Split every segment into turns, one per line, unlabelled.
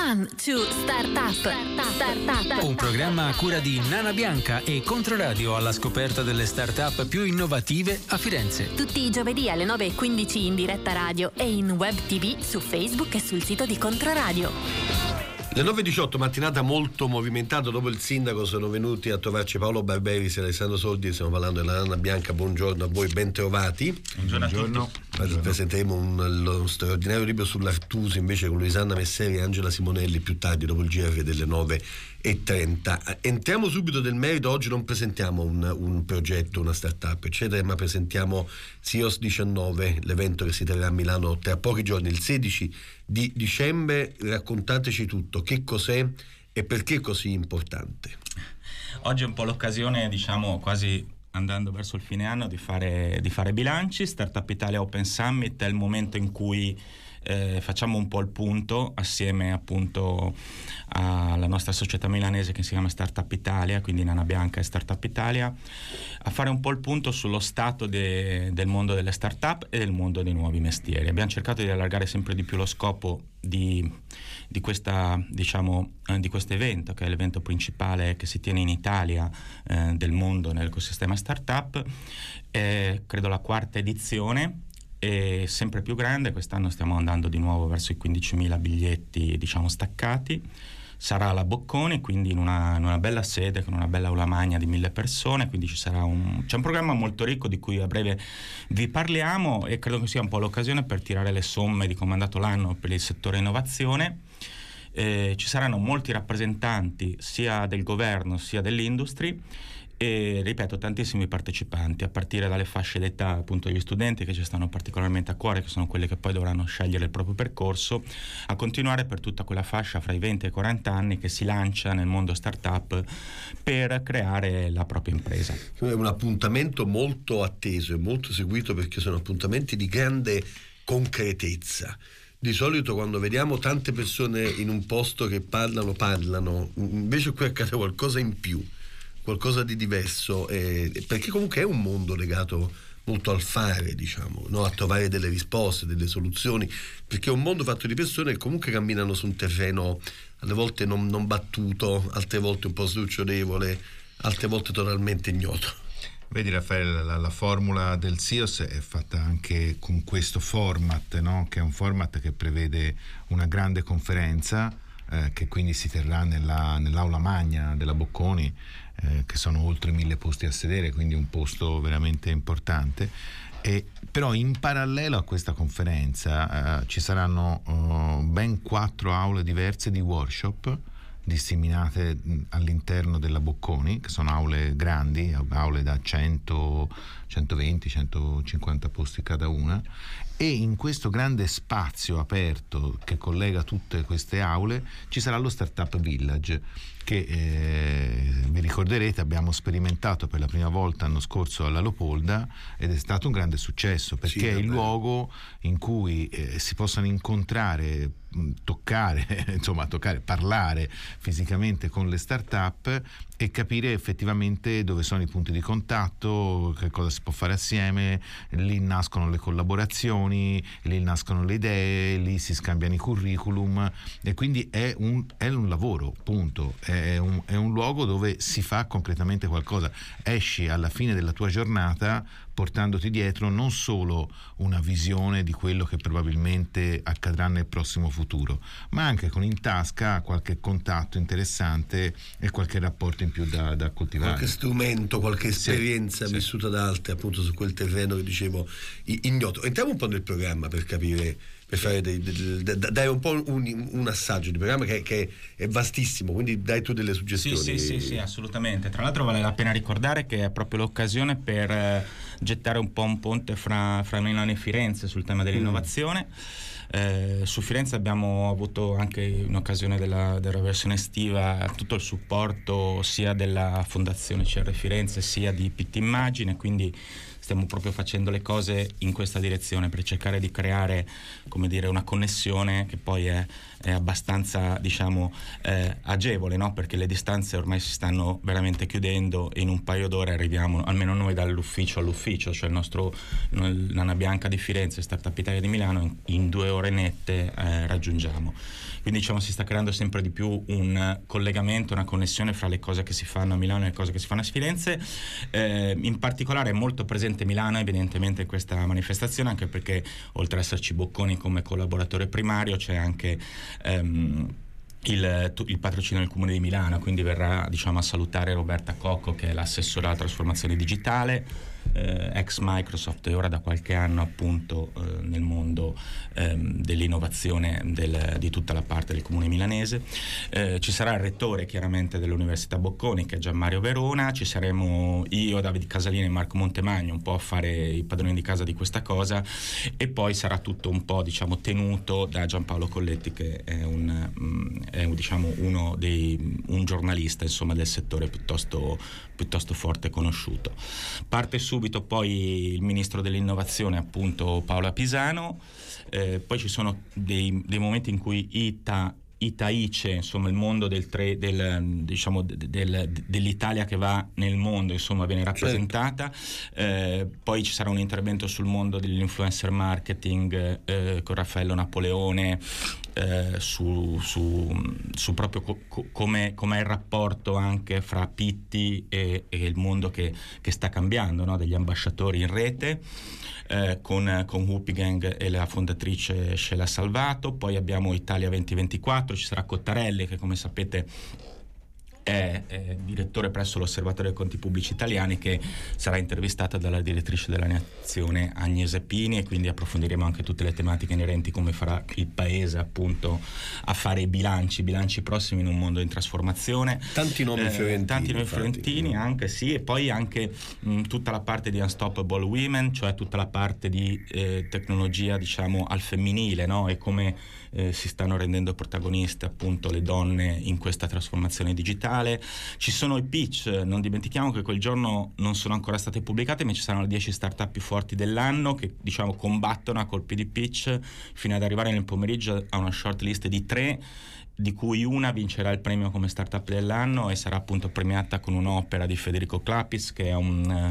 One, two, Startup.
Un programma a cura di Nana Bianca e Controradio alla scoperta delle start-up più innovative a Firenze.
Tutti i giovedì alle 9:15 in diretta radio e in web TV su Facebook e sul sito di Controradio.
Le 9:18, mattinata molto movimentata. Dopo il sindaco sono venuti a trovarci Paolo Barberis e Alessandro Soldi. Stiamo parlando della Nana Bianca. Buongiorno a voi, ben trovati.
Buongiorno.
Presenteremo lo straordinario libro sull'Artusi invece con Luisanna Messeri e Angela Simonelli più tardi dopo il GR delle 9:30. Entriamo subito nel merito. Oggi non presentiamo un progetto, una startup eccetera, ma presentiamo SIOS 19, l'evento che si terrà a Milano tra pochi giorni, il 16 di dicembre. Raccontateci tutto, che cos'è e perché è così importante.
Oggi è un po' l'occasione, diciamo quasi andando verso il fine anno, di fare bilanci. Startup Italia Open Summit è il momento in cui facciamo un po' il punto assieme appunto alla nostra società milanese che si chiama Startup Italia, quindi Nana Bianca e Startup Italia, a fare un po' il punto sullo stato del mondo delle startup e del mondo dei nuovi mestieri. Abbiamo cercato di allargare sempre di più lo scopo di questo evento, che è l'evento principale che si tiene in Italia del mondo nell'ecosistema startup. Credo la quarta edizione, è sempre più grande. Quest'anno stiamo andando di nuovo verso i 15.000 biglietti, diciamo, staccati. Sarà alla Bocconi, quindi in una bella sede con una bella aula magna di 1.000 persone, quindi c'è un programma molto ricco di cui a breve vi parliamo, e credo che sia un po' l'occasione per tirare le somme di come è andato l'anno per il settore innovazione. Ci saranno molti rappresentanti sia del governo sia dell'industry e, ripeto, tantissimi partecipanti, a partire dalle fasce d'età appunto degli studenti che ci stanno particolarmente a cuore, che sono quelli che poi dovranno scegliere il proprio percorso, a continuare per tutta quella fascia fra i 20 e i 40 anni che si lancia nel mondo startup per creare la propria impresa.
È un appuntamento molto atteso e molto seguito, perché sono appuntamenti di grande concretezza. Di solito quando vediamo tante persone in un posto che parlano, invece qui accade qualcosa in più, qualcosa di diverso, perché comunque è un mondo legato molto al fare, diciamo, no? A trovare delle risposte, delle soluzioni, perché è un mondo fatto di persone che comunque camminano su un terreno alle volte non battuto, altre volte un po' sdrucciolevole, altre volte totalmente ignoto.
Vedi Raffaele, la formula del SIOS è fatta anche con questo format, no? Che è un format che prevede una grande conferenza che quindi si terrà nell'aula magna della Bocconi, che sono oltre 1.000 posti a sedere, quindi un posto veramente importante. Però in parallelo a questa conferenza ci saranno ben 4 aule diverse di workshop disseminate all'interno della Bocconi, che sono aule grandi, aule da 100, 120, 150 posti cada una, e in questo grande spazio aperto che collega tutte queste aule ci sarà lo Startup Village, che vi ricorderete abbiamo sperimentato per la prima volta l'anno scorso alla Leopolda, ed è stato un grande successo, perché è il luogo in cui si possono incontrare, toccare, parlare fisicamente con le start-up e capire effettivamente dove sono i punti di contatto, che cosa si può fare assieme. Lì nascono le collaborazioni, lì nascono le idee, lì si scambiano i curriculum, e quindi è un lavoro, punto. È un luogo dove si fa concretamente qualcosa. Esci alla fine della tua giornata portandoti dietro non solo una visione di quello che probabilmente accadrà nel prossimo futuro, ma anche con in tasca qualche contatto interessante e qualche rapporto in più da coltivare. Qualche
strumento, qualche esperienza vissuta da altri, appunto su quel terreno che dicevo ignoto. Entriamo un po' nel programma per capire, per fare dare un po' un assaggio di programma che è vastissimo, quindi dai tu delle suggestioni.
Sì, assolutamente. Tra l'altro vale la pena ricordare che è proprio l'occasione per gettare un po' un ponte fra Milano e Firenze sul tema dell'innovazione. Su Firenze abbiamo avuto anche in occasione della versione estiva tutto il supporto sia della Fondazione CR Firenze sia di PT Immagine, quindi stiamo proprio facendo le cose in questa direzione per cercare di creare, come dire, una connessione che poi è abbastanza, diciamo, agevole, no? Perché le distanze ormai si stanno veramente chiudendo e in un paio d'ore arriviamo, almeno noi, dall'ufficio all'ufficio, cioè il Nana Bianca di Firenze e Startup Italia di Milano in 2 ore nette raggiungiamo. Quindi, diciamo, si sta creando sempre di più un collegamento, una connessione fra le cose che si fanno a Milano e le cose che si fanno a Firenze. In particolare è molto presente Milano evidentemente in questa manifestazione, anche perché oltre ad esserci Bocconi come collaboratore primario c'è anche il patrocinio del Comune di Milano, quindi verrà, diciamo, a salutare Roberta Cocco, che è l'assessore alla trasformazione digitale, ex Microsoft e ora da qualche anno appunto nel mondo dell'innovazione di tutta la parte del Comune milanese. Ci sarà il rettore chiaramente dell'Università Bocconi, che è Gianmario Verona, ci saremo io, Davide Casalini e Marco Montemagno un po' a fare i padroni di casa di questa cosa, e poi sarà tutto un po', diciamo, tenuto da Giampaolo Colletti, che è diciamo un giornalista, insomma, del settore piuttosto forte e conosciuto. Parte subito poi il ministro dell'innovazione, appunto Paola Pisano, poi ci sono dei momenti in cui ITAICE, insomma il mondo dell'Italia che va nel mondo, insomma, viene rappresentata. Poi ci sarà un intervento sul mondo dell'influencer marketing con Raffaello Napoleone, su proprio come è il rapporto anche fra Pitti e il mondo che sta cambiando, no? Degli ambasciatori in rete, con Whoopi Gang e la fondatrice Sheila Salvato. Poi abbiamo Italia 2024, ci sarà Cottarelli, che come sapete è direttore presso l'Osservatorio dei Conti Pubblici Italiani, che sarà intervistata dalla direttrice della Nazione Agnese Pini, e quindi approfondiremo anche tutte le tematiche inerenti come farà il Paese appunto a fare i bilanci prossimi in un mondo in trasformazione.
Tanti nomi fiorentini
anche, sì, e poi anche tutta la parte di Unstoppable Women, cioè tutta la parte di tecnologia, diciamo, al femminile, no? E come si stanno rendendo protagoniste appunto le donne in questa trasformazione digitale. Ci sono i pitch, non dimentichiamo che quel giorno non sono ancora state pubblicate, ma ci saranno le 10 startup più forti dell'anno che, diciamo, combattono a colpi di pitch fino ad arrivare nel pomeriggio a una shortlist di 3, di cui una vincerà il premio come startup dell'anno e sarà appunto premiata con un'opera di Federico Clapis, che è un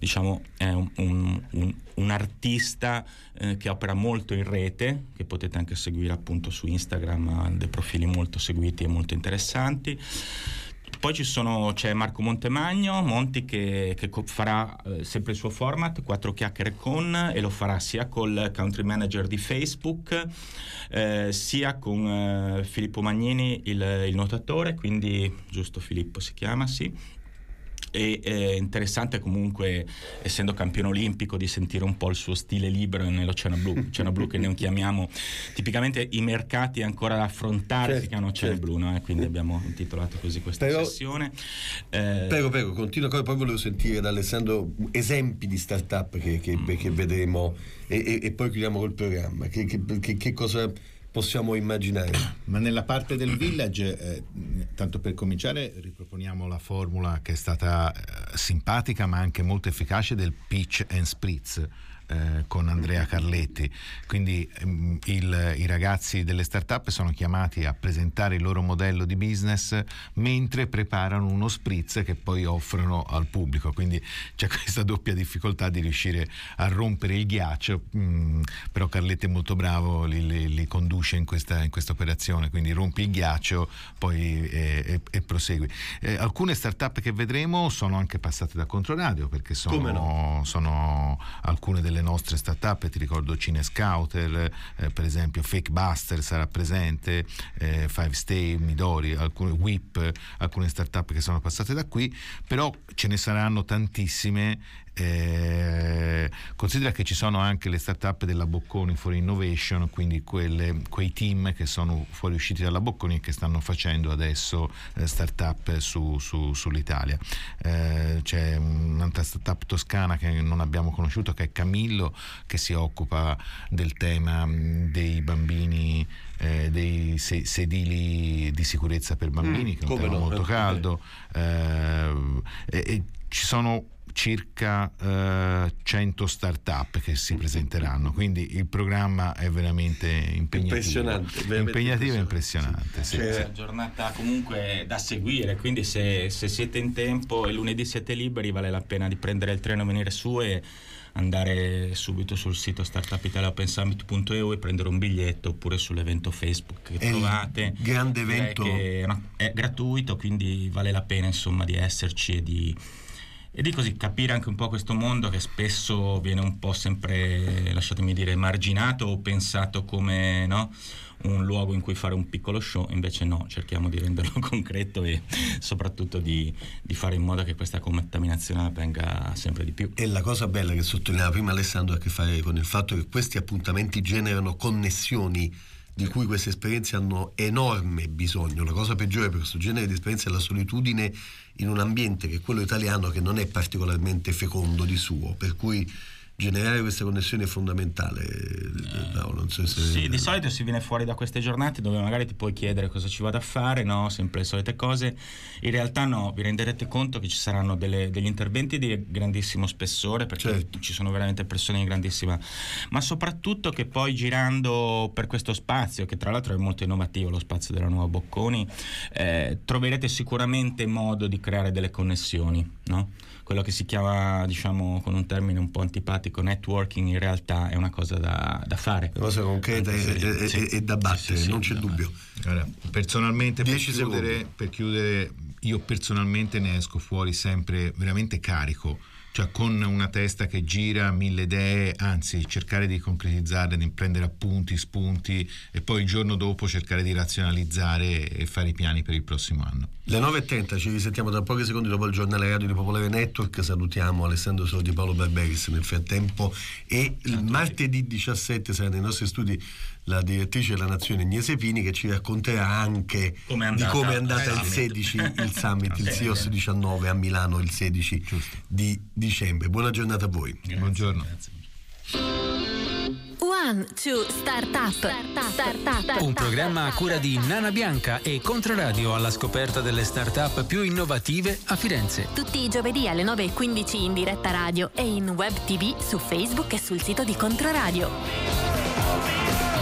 artista che opera molto in rete, che potete anche seguire appunto su Instagram, dei profili molto seguiti e molto interessanti. Poi c'è Marco Monti che farà sempre il suo format 4 chiacchiere con, e lo farà sia col country manager di Facebook sia con Filippo Magnini, il nuotatore, quindi giusto, Filippo si chiama, sì. E è interessante comunque, essendo campione olimpico, di sentire un po' il suo stile libero nell'Oceano Blu, che noi chiamiamo tipicamente i mercati ancora da affrontare, si chiamano Oceano Blu, no? Quindi abbiamo intitolato così questa sessione.
Prego, continua, poi volevo sentire da Alessandro esempi di startup che vedremo e poi chiudiamo col programma. Che cosa possiamo immaginare?
Ma nella parte del Village, tanto per cominciare, riproponiamo la formula che è stata simpatica ma anche molto efficace del pitch and spritz con Andrea Carletti. Quindi i ragazzi delle startup sono chiamati a presentare il loro modello di business mentre preparano uno spritz che poi offrono al pubblico, quindi c'è questa doppia difficoltà di riuscire a rompere il ghiaccio, però Carletti è molto bravo, li conduce in questa operazione, quindi rompi il ghiaccio poi e prosegui. Alcune startup che vedremo sono anche passate da Controradio, perché sono alcune delle nostre startup. Ti ricordo Cinescouter, per esempio Fake Buster sarà presente, 5Stay, Midori, alcune Whip, alcune startup che sono passate da qui, però ce ne saranno tantissime. Considera che ci sono anche le startup della Bocconi for Innovation, quindi quei team che sono fuoriusciti dalla Bocconi e che stanno facendo adesso startup sull'Italia. C'è un'altra startup toscana che non abbiamo conosciuto, che è Camillo, che si occupa del tema dei bambini, dei sedili di sicurezza per bambini, che è un tema molto caldo. Ci sono circa 100 start-up che si presenteranno, quindi il programma è veramente impegnativo e impressionante. Sì.
È una giornata comunque da seguire, quindi se siete in tempo e lunedì siete liberi, vale la pena di prendere il treno, venire su e andare subito sul sito startupitaliaopensummit.eu e prendere un biglietto, oppure sull'evento Facebook che trovate.
Grande evento,
che è gratuito, quindi vale la pena insomma di esserci e di così capire anche un po' questo mondo che spesso viene un po' sempre, lasciatemi dire, emarginato o pensato come, no, un luogo in cui fare un piccolo show. Invece no, cerchiamo di renderlo concreto e soprattutto di fare in modo che questa contaminazione avvenga sempre di più.
E la cosa bella che sottolineava prima Alessandro ha a che fare con il fatto che questi appuntamenti generano connessioni di cui queste esperienze hanno enorme bisogno. La cosa peggiore per questo genere di esperienze è la solitudine in un ambiente che è quello italiano, che non è particolarmente fecondo di suo, per cui generare queste connessioni è fondamentale. Non so se...
Sì, di solito si viene fuori da queste giornate dove magari ti puoi chiedere cosa ci vado a fare, no? Sempre le solite cose. In realtà no, vi renderete conto che ci saranno degli interventi di grandissimo spessore, perché
certo,
ci sono veramente persone di grandissima, ma soprattutto che poi girando per questo spazio, che tra l'altro è molto innovativo, lo spazio della Nuova Bocconi, troverete sicuramente modo di creare delle connessioni, no? Quello che si chiama, diciamo con un termine un po' antipatico, networking, in realtà è una cosa da fare.
Una cosa concreta e da battere, sì, non c'è dubbio.
Allora, personalmente, per chiudere, io personalmente ne esco fuori sempre veramente carico, cioè con una testa che gira, 1000 idee, anzi cercare di concretizzarle, di prendere appunti, spunti e poi il giorno dopo cercare di razionalizzare e fare i piani per il prossimo anno.
Le 9.30 ci risentiamo tra pochi secondi dopo il giornale radio di Popolare Network. Salutiamo Alessandro Sordi, Paolo Barberis nel frattempo, e il martedì 17 sarà nei nostri studi la direttrice della Nazione Agnese Pini, che ci racconterà anche di come è andata il 16 il summit, il SIOS 19 a Milano il 16 di dicembre. Buona giornata a voi.
Grazie. Buongiorno.
Grazie.
One, two, startup.
Un programma a cura di Nana Bianca e Controradio, alla scoperta delle startup più innovative a Firenze.
Tutti i giovedì alle 9.15 in diretta radio e in web TV su Facebook e sul sito di Controradio.